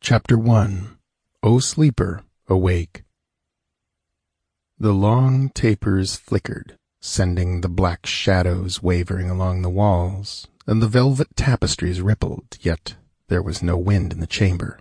Chapter 1 O Sleeper, Awake. The long tapers flickered, sending the black shadows wavering along the walls, and the velvet tapestries rippled, yet there was no wind in the chamber.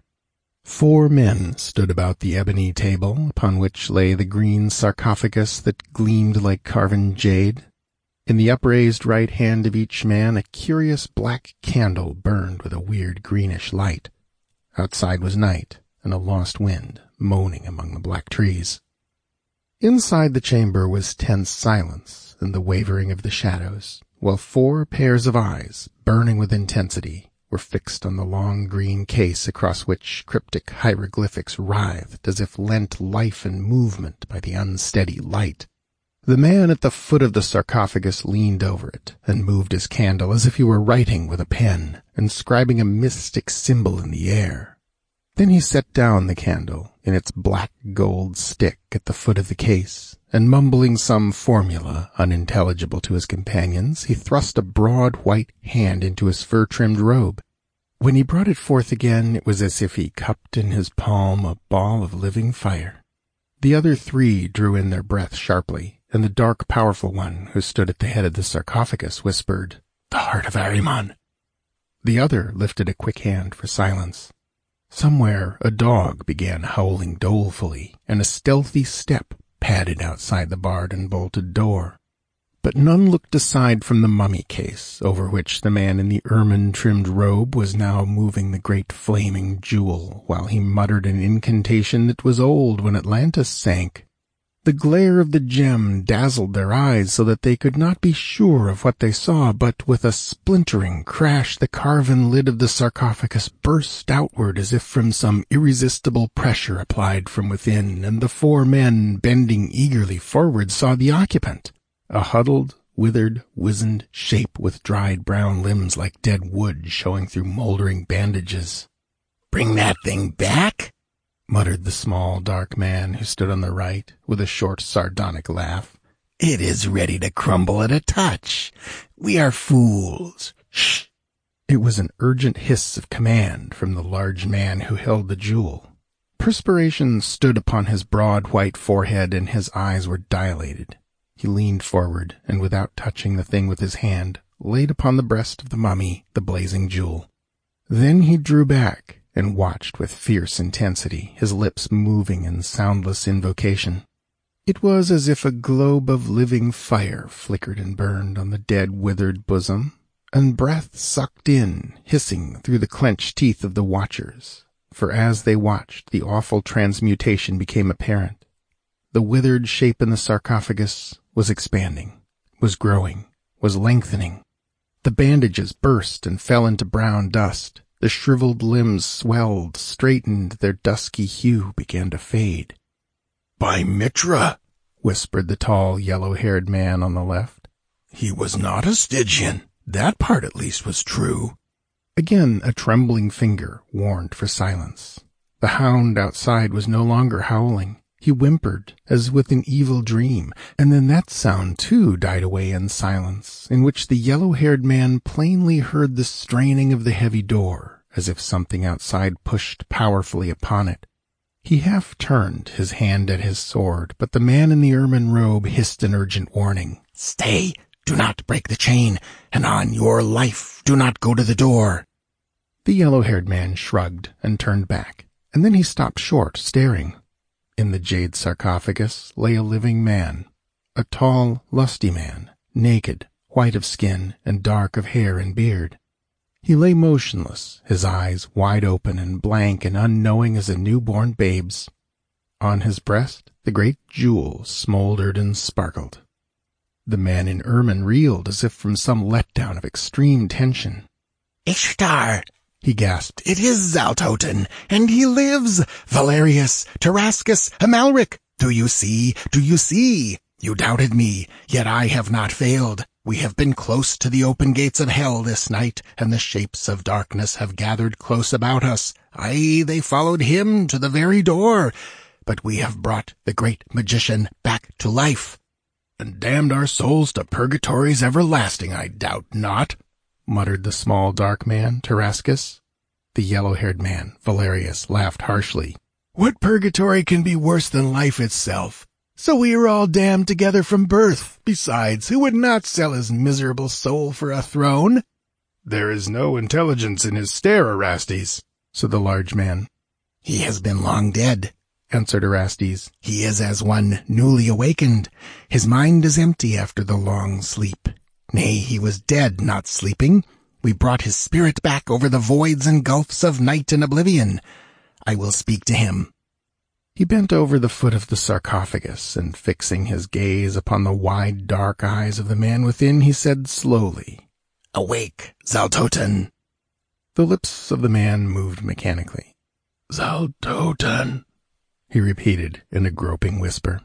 4 men stood about the ebony table, upon which lay the green sarcophagus that gleamed like carven jade. In the upraised right hand of each man a curious black candle burned with a weird greenish light. Outside was night, and a lost wind moaning among the black trees. Inside the chamber was tense silence and the wavering of the shadows, while 4 pairs of eyes, burning with intensity, were fixed on the long green case across which cryptic hieroglyphics writhed as if lent life and movement by the unsteady light. The man at the foot of the sarcophagus leaned over it and moved his candle as if he were writing with a pen, inscribing a mystic symbol in the air. Then he set down the candle in its black gold stick at the foot of the case, and mumbling some formula unintelligible to his companions, he thrust a broad white hand into his fur-trimmed robe. When he brought it forth again, it was as if he cupped in his palm a ball of living fire. The other 3 drew in their breath sharply, and the dark, powerful one who stood at the head of the sarcophagus whispered, "The heart of Ahriman." The other lifted a quick hand for silence. Somewhere a dog began howling dolefully, and a stealthy step padded outside the barred and bolted door. But none looked aside from the mummy case, over which the man in the ermine-trimmed robe was now moving the great flaming jewel, while he muttered an incantation that was old when Atlantis sank. The glare of the gem dazzled their eyes so that they could not be sure of what they saw, but with a splintering crash the carven lid of the sarcophagus burst outward as if from some irresistible pressure applied from within, and the 4 men, bending eagerly forward, saw the occupant, a huddled, withered, wizened shape with dried brown limbs like dead wood showing through moldering bandages. "Bring that thing back?" muttered the small, dark man who stood on the right, with a short, sardonic laugh. "It is ready to crumble at a touch. We are fools. Shh!" It was an urgent hiss of command from the large man who held the jewel. Perspiration stood upon his broad white forehead, and his eyes were dilated. He leaned forward, and without touching the thing with his hand, laid upon the breast of the mummy the blazing jewel. Then he drew back and watched with fierce intensity, his lips moving in soundless invocation. It was as if a globe of living fire flickered and burned on the dead, withered bosom, and breath sucked in, hissing through the clenched teeth of the watchers, for as they watched, the awful transmutation became apparent. The withered shape in the sarcophagus was expanding, was growing, was lengthening. The bandages burst and fell into brown dust. The shriveled limbs swelled, straightened, their dusky hue began to fade. "By Mitra," whispered the tall, yellow-haired man on the left. "He was not a Stygian. That part at least was true." Again a trembling finger warned for silence. The hound outside was no longer howling. He whimpered, as with an evil dream, and then that sound, too, died away in silence, in which the yellow-haired man plainly heard the straining of the heavy door, as if something outside pushed powerfully upon it. He half turned, his hand at his sword, but the man in the ermine robe hissed an urgent warning. "Stay! Do not break the chain, and on your life do not go to the door." The yellow-haired man shrugged and turned back, and then he stopped short, staring. In the jade sarcophagus lay a living man, a tall, lusty man, naked, white of skin, and dark of hair and beard. He lay motionless, his eyes wide open and blank and unknowing as a newborn babe's. On his breast the great jewel smoldered and sparkled. The man in ermine reeled as if from some letdown of extreme tension. "Ishtar!" he gasped. "It is Zaltotin, and he lives! Valerius, Tarascus, Amalric! Do you see? Do you see? You doubted me, yet I have not failed. We have been close to the open gates of hell this night, and the shapes of darkness have gathered close about us. Aye, they followed him to the very door. But we have brought the great magician back to life. And damned our souls to purgatories everlasting, I doubt not," muttered the small dark man, Tarascus. The yellow-haired man, Valerius, laughed harshly. What purgatory can be worse than life itself? So we are all damned together from birth. Besides, who would not sell his miserable soul for a throne? There is no intelligence in his stare, Erastes, said the large man. He has been long dead, answered Erastes. He is as one newly awakened. His mind is empty after the long sleep. Nay, he was dead, not sleeping. We brought his spirit back over the voids and gulfs of night and oblivion. I will speak to him. He bent over the foot of the sarcophagus, and fixing his gaze upon the wide, dark eyes of the man within, he said slowly, Awake, Zaltoten. The lips of the man moved mechanically. Zaltoten, he repeated in a groping whisper.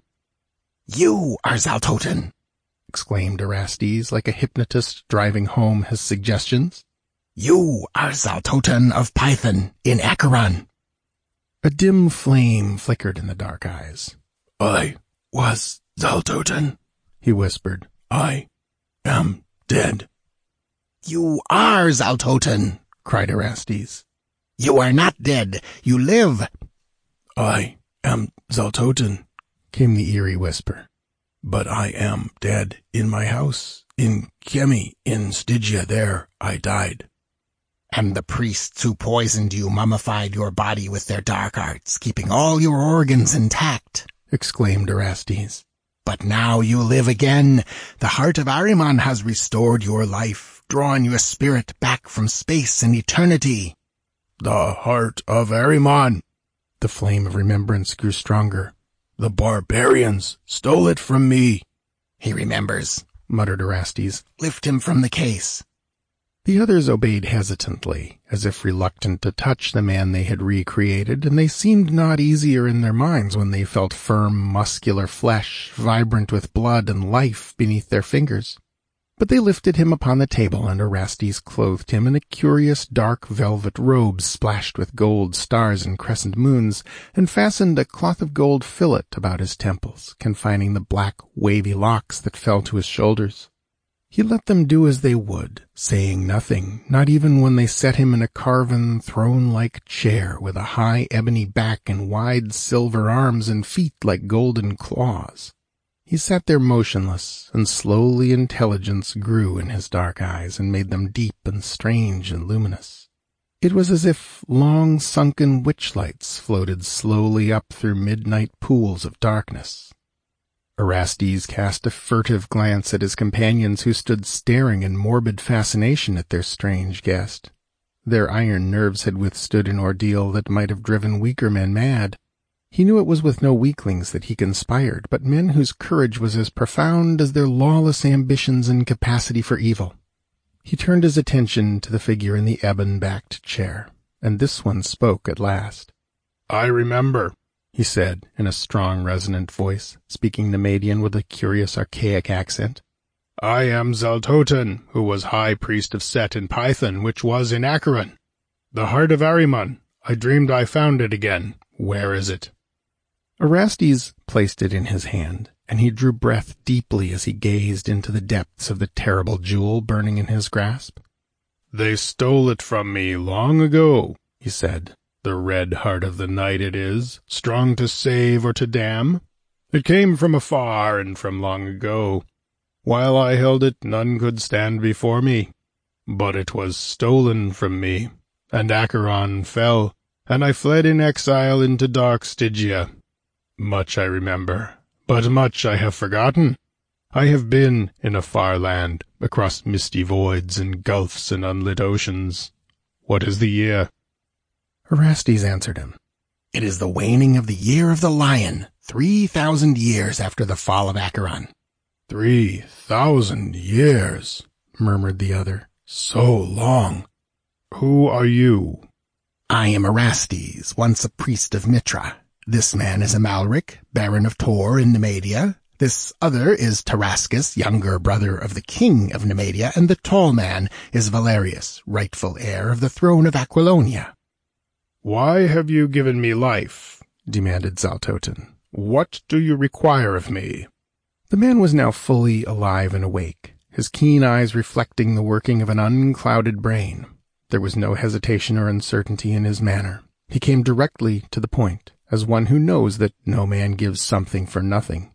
You are Zaltoten, exclaimed Erastes like a hypnotist driving home his suggestions. You are Zaltoten of Python in Acheron. A dim flame flickered in the dark eyes. I was Zaltoten, he whispered. I am dead. You are Zaltoten, cried Erastes. You are not dead. You live. I am Zaltoten, came the eerie whisper. But I am dead in my house, in Chemi, in Stygia. There I died. And the priests who poisoned you mummified your body with their dark arts, keeping all your organs intact, exclaimed Erastes. But now you live again. The heart of Ahriman has restored your life, drawn your spirit back from space and eternity. The heart of Ahriman. The flame of remembrance grew stronger. The barbarians stole it from me. He remembers, muttered Erastes. Lift him from the case. The others obeyed hesitantly, as if reluctant to touch the man they had recreated, and they seemed not easier in their minds when they felt firm, muscular flesh, vibrant with blood and life beneath their fingers. But they lifted him upon the table, and Erastes clothed him in a curious dark velvet robe splashed with gold stars and crescent moons, and fastened a cloth of gold fillet about his temples, confining the black, wavy locks that fell to his shoulders. He let them do as they would, saying nothing, not even when they set him in a carven, throne-like chair with a high ebony back and wide silver arms and feet like golden claws. He sat there motionless, and slowly intelligence grew in his dark eyes and made them deep and strange and luminous. It was as if long-sunken witch-lights floated slowly up through midnight pools of darkness. Erastes cast a furtive glance at his companions, who stood staring in morbid fascination at their strange guest. Their iron nerves had withstood an ordeal that might have driven weaker men mad. He knew it was with no weaklings that he conspired, but men whose courage was as profound as their lawless ambitions and capacity for evil. He turned his attention to the figure in the ebon-backed chair, and this one spoke at last. I remember, he said in a strong, resonant voice, speaking Nemedian with a curious, archaic accent. I am Zaltoten, who was high priest of Set in Python, which was in Acheron. The heart of Ahriman. I dreamed I found it again. Where is it? Erastes placed it in his hand, and he drew breath deeply as he gazed into the depths of the terrible jewel burning in his grasp. They stole it from me long ago, he said. The red heart of the night it is, strong to save or to damn. It came from afar and from long ago. While I held it, none could stand before me. But it was stolen from me, and Acheron fell, and I fled in exile into dark Stygia. Much I remember, but much I have forgotten. I have been in a far land, across misty voids and gulfs and unlit oceans. What is the year? Erastes answered him. It is the waning of the year of the lion, 3,000 years after the fall of Acheron. 3,000 years, murmured the other. So long. Who are you? I am Erastes, once a priest of Mitra. This man is Amalric, Baron of Tor in Nemedia. This other is Tarascus, younger brother of the king of Nemedia, and the tall man is Valerius, rightful heir of the throne of Aquilonia. Why have you given me life? Demanded Zaltoten. What do you require of me? The man was now fully alive and awake, his keen eyes reflecting the working of an unclouded brain. There was no hesitation or uncertainty in his manner. He came directly to the point, as one who knows that no man gives something for nothing.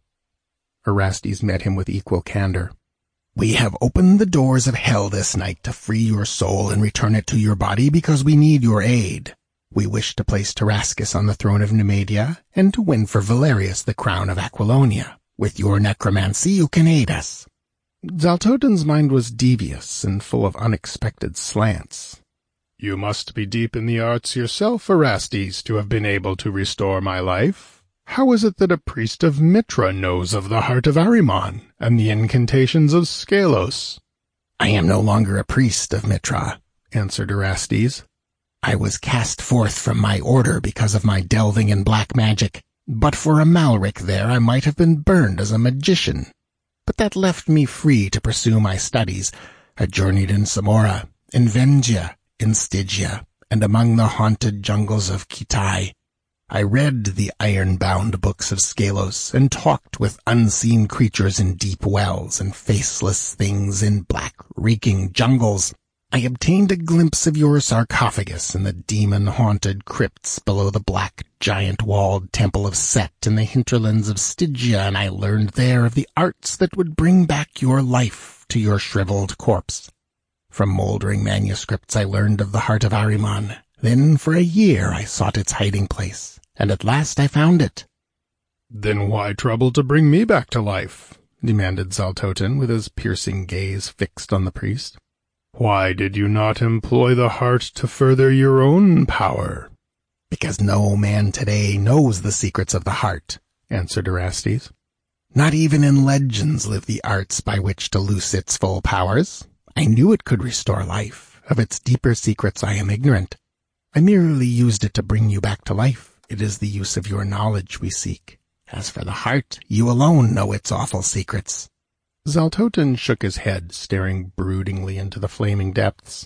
Erastes met him with equal candor. "We have opened the doors of hell this night to free your soul and return it to your body because we need your aid. We wish to place Tarascus on the throne of Nemedia and to win for Valerius the crown of Aquilonia. With your necromancy you can aid us." Zaltotin's mind was devious and full of unexpected slants. "You must be deep in the arts yourself, Erastes, to have been able to restore my life. How is it that a priest of Mitra knows of the heart of Ahriman and the incantations of Skelos?" "I am no longer a priest of Mitra," answered Erastes. "I was cast forth from my order because of my delving in black magic. But for Amalric there I might have been burned as a magician. But that left me free to pursue my studies. I journeyed in Samora, in Vengia, in Stygia, and among the haunted jungles of Kitai. I read the iron-bound books of Skelos and talked with unseen creatures in deep wells and faceless things in black, reeking jungles. I obtained a glimpse of your sarcophagus in the demon-haunted crypts below the black, giant-walled temple of Set in the hinterlands of Stygia, and I learned there of the arts that would bring back your life to your shriveled corpse. From moldering manuscripts I learned of the heart of Ahriman. Then for a year I sought its hiding place, and at last I found it." "Then why trouble to bring me back to life?" demanded Zaltotin, with his piercing gaze fixed on the priest. "Why did you not employ the heart to further your own power?" "Because no man today knows the secrets of the heart," answered Erastes. "Not even in legends live the arts by which to loose its full powers. I knew it could restore life. Of its deeper secrets I am ignorant. I merely used it to bring you back to life. It is the use of your knowledge we seek. As for the heart, you alone know its awful secrets." Zaltotin shook his head, staring broodingly into the flaming depths.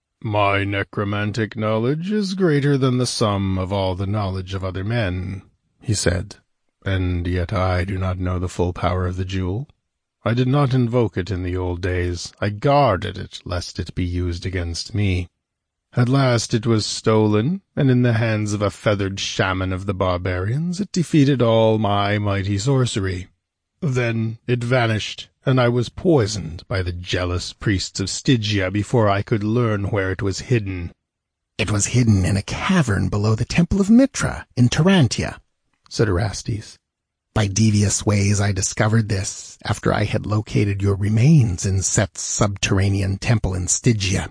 "My necromantic knowledge is greater than the sum of all the knowledge of other men," he said, "and yet I do not know the full power of the jewel. I did not invoke it in the old days. I guarded it, lest it be used against me. At last it was stolen, and in the hands of a feathered shaman of the barbarians it defeated all my mighty sorcery. Then it vanished, and I was poisoned by the jealous priests of Stygia before I could learn where it was hidden." "It was hidden in a cavern below the temple of Mitra, in Tarantia," said Erastes. "By devious ways I discovered this, after I had located your remains in Set's subterranean temple in Stygia.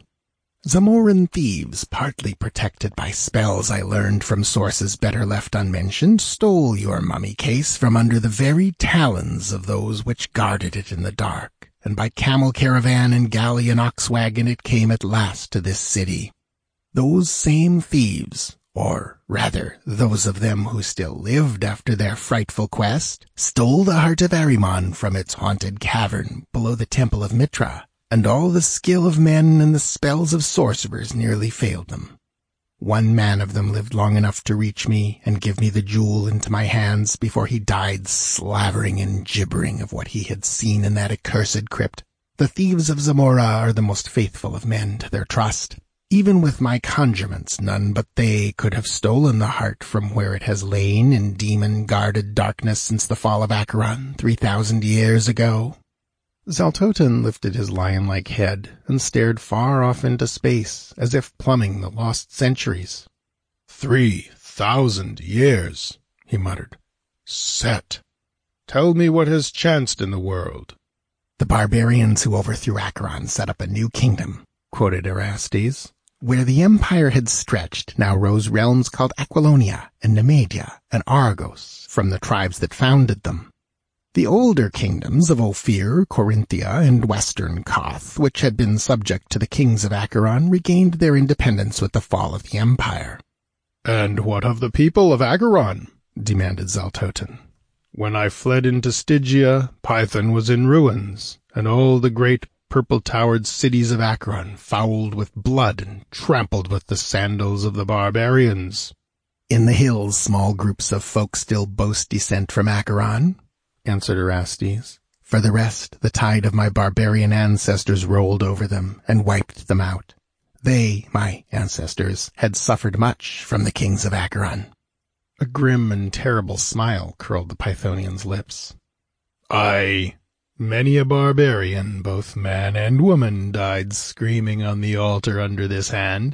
Zamoran thieves, partly protected by spells I learned from sources better left unmentioned, stole your mummy case from under the very talons of those which guarded it in the dark, and by camel caravan and galley and ox wagon it came at last to this city. Those same thieves, or rather those of them who still lived after their frightful quest, stole the heart of Ahriman from its haunted cavern below the temple of Mitra, and all the skill of men and the spells of sorcerers nearly failed them. One man of them lived long enough to reach me and give me the jewel into my hands before he died slavering and gibbering of what he had seen in that accursed crypt. The thieves of Zamora are the most faithful of men to their trust. Even with my conjurements, none but they could have stolen the heart from where it has lain in demon-guarded darkness since the fall of Acheron 3,000 years ago." Zaltotin lifted his lion-like head and stared far off into space, as if plumbing the lost centuries. 3,000 years, he muttered. Set. Tell me what has chanced in the world. "The barbarians who overthrew Acheron set up a new kingdom," quoted Erastes. "Where the empire had stretched, now rose realms called Aquilonia and Nemedia and Argos from the tribes that founded them. The older kingdoms of Ophir, Corinthia, and western Koth, which had been subject to the kings of Acheron, regained their independence with the fall of the empire." "And what of the people of Acheron?" demanded Zaltotin. "When I fled into Stygia, Python was in ruins, and all the great purple-towered cities of Acheron fouled with blood and trampled with the sandals of the barbarians." "In the hills small groups of folk still boast descent from Acheron," answered Erastes. "For the rest, the tide of my barbarian ancestors rolled over them and wiped them out. They, my ancestors, had suffered much from the kings of Acheron. A grim and terrible smile curled the Pythonian's lips. Aye, many a barbarian, both man and woman, died screaming on the altar under this hand.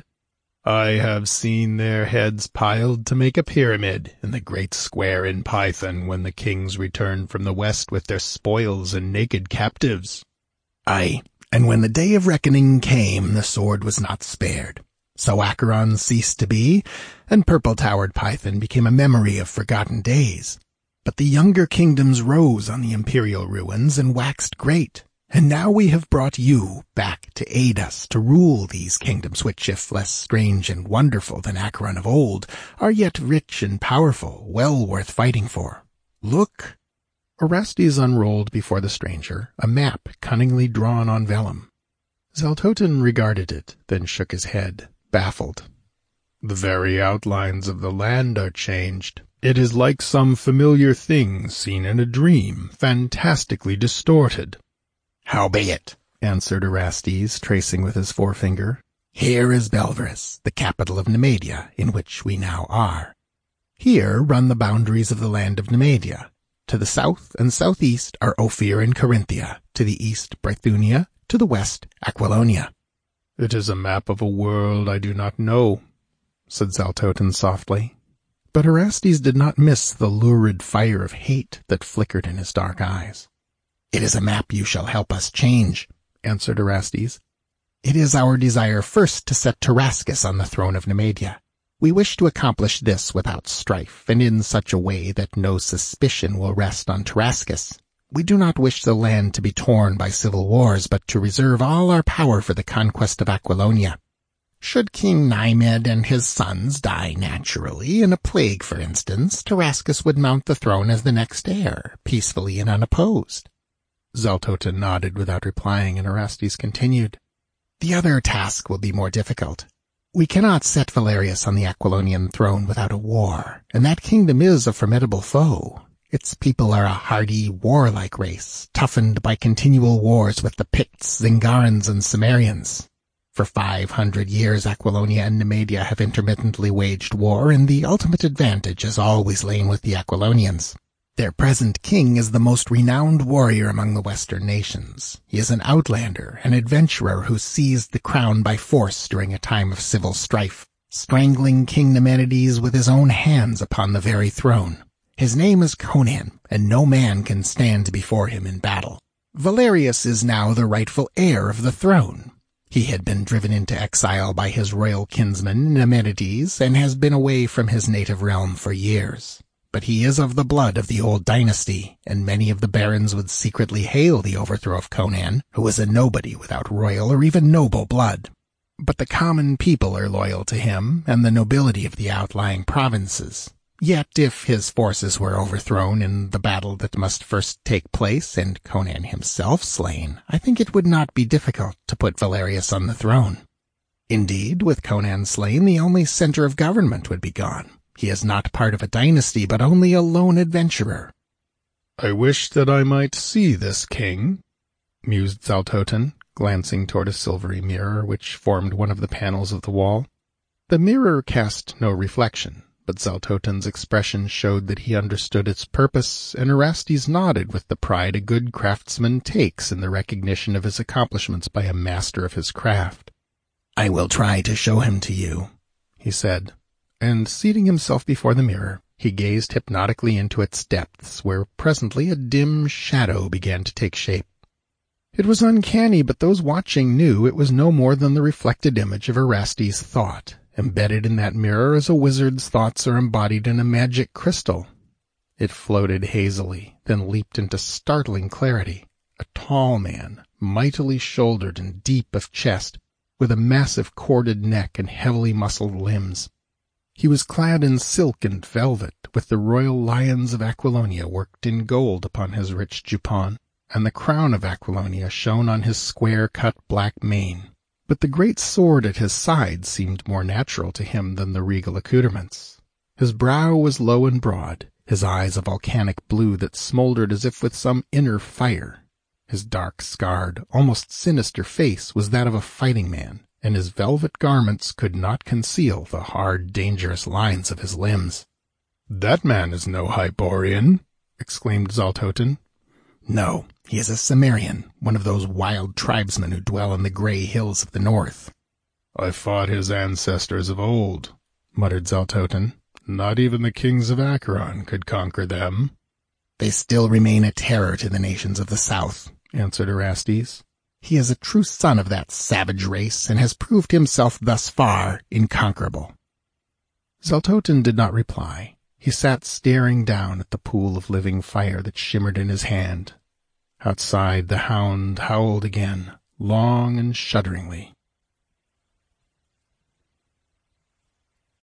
I have seen their heads piled to make a pyramid in the great square in Python when the kings returned from the west with their spoils and naked captives. Aye, and when the day of reckoning came, the sword was not spared. So Acheron ceased to be, and purple-towered Python became a memory of forgotten days. But the younger kingdoms rose on the imperial ruins and waxed great, and now we have brought you back to aid us to rule these kingdoms which, if less strange and wonderful than Acheron of old, are yet rich and powerful, well worth fighting for. Look!" Orestes unrolled before the stranger a map cunningly drawn on vellum. Zaltotin regarded it, then shook his head, baffled. The very outlines of the land are changed. It is like some familiar thing seen in a dream, fantastically distorted. "Howbeit," answered Orestes, tracing with his forefinger, "here is Belverus, the capital of Nemedia, in which we now are. Here run the boundaries of the land of Nemedia. To the south and southeast are Ophir and Corinthia, to the east Brythunia, to the west Aquilonia." "It is a map of a world I do not know," said Zaltotin softly. But Orestes did not miss the lurid fire of hate that flickered in his dark eyes. "It is a map you shall help us change," answered Orestes. "It is our desire first to set Tarascus on the throne of Nemedia. We wish to accomplish this without strife, and in such a way that no suspicion will rest on Tarascus. We do not wish the land to be torn by civil wars, but to reserve all our power for the conquest of Aquilonia. Should King Naimed and his sons die naturally, in a plague for instance, Tarascus would mount the throne as the next heir, peacefully and unopposed." Zaltotin nodded without replying, and Orestes continued. "The other task will be more difficult. We cannot set Valerius on the Aquilonian throne without a war, and that kingdom is a formidable foe. Its people are a hardy, warlike race, toughened by continual wars with the Picts, Zingarans, and Cimmerians. For 500 years Aquilonia and Nemedia have intermittently waged war, and the ultimate advantage has always lain with the Aquilonians. Their present king is the most renowned warrior among the Western nations. He is an outlander, an adventurer who seized the crown by force during a time of civil strife, strangling King Nemeades with his own hands upon the very throne. His name is Conan, and no man can stand before him in battle. Valerius is now the rightful heir of the throne. He had been driven into exile by his royal kinsman, Nemeades, and has been away from his native realm for years. But he is of the blood of the old dynasty, and many of the barons would secretly hail the overthrow of Conan, who was a nobody without royal or even noble blood. But the common people are loyal to him, and the nobility of the outlying provinces. Yet if his forces were overthrown in the battle that must first take place, and Conan himself slain, I think it would not be difficult to put Valerius on the throne. Indeed, with Conan slain, the only center of government would be gone. He is not part of a dynasty, but only a lone adventurer." "I wish that I might see this king," mused Zaltotin, glancing toward a silvery mirror which formed one of the panels of the wall. The mirror cast no reflection, but Zaltotin's expression showed that he understood its purpose, and Orestes nodded with the pride a good craftsman takes in the recognition of his accomplishments by a master of his craft. "I will try to show him to you," he said, and seating himself before the mirror, he gazed hypnotically into its depths, where presently a dim shadow began to take shape. It was uncanny, but those watching knew it was no more than the reflected image of Orestes' thought, embedded in that mirror as a wizard's thoughts are embodied in a magic crystal. It floated hazily, then leaped into startling clarity. A tall man, mightily shouldered and deep of chest, with a massive corded neck and heavily muscled limbs. He was clad in silk and velvet, with the royal lions of Aquilonia worked in gold upon his rich jupon, and the crown of Aquilonia shone on his square-cut black mane. But the great sword at his side seemed more natural to him than the regal accoutrements. His brow was low and broad, his eyes a volcanic blue that smoldered as if with some inner fire. His dark, scarred, almost sinister face was that of a fighting man, and his velvet garments could not conceal the hard, dangerous lines of his limbs. "That man is no Hyborian," exclaimed Zaltotin. No, he is a Cimmerian, one of those wild tribesmen who dwell in the gray hills of the north. "I fought his ancestors of old," muttered Zaltotin. "Not even the kings of Acheron could conquer them." They still remain a terror to the nations of the south, answered Erastes. He is a true son of that savage race and has proved himself thus far inconquerable. Zaltotin did not reply. He sat staring down at the pool of living fire that shimmered in his hand. Outside, the hound howled again, long and shudderingly.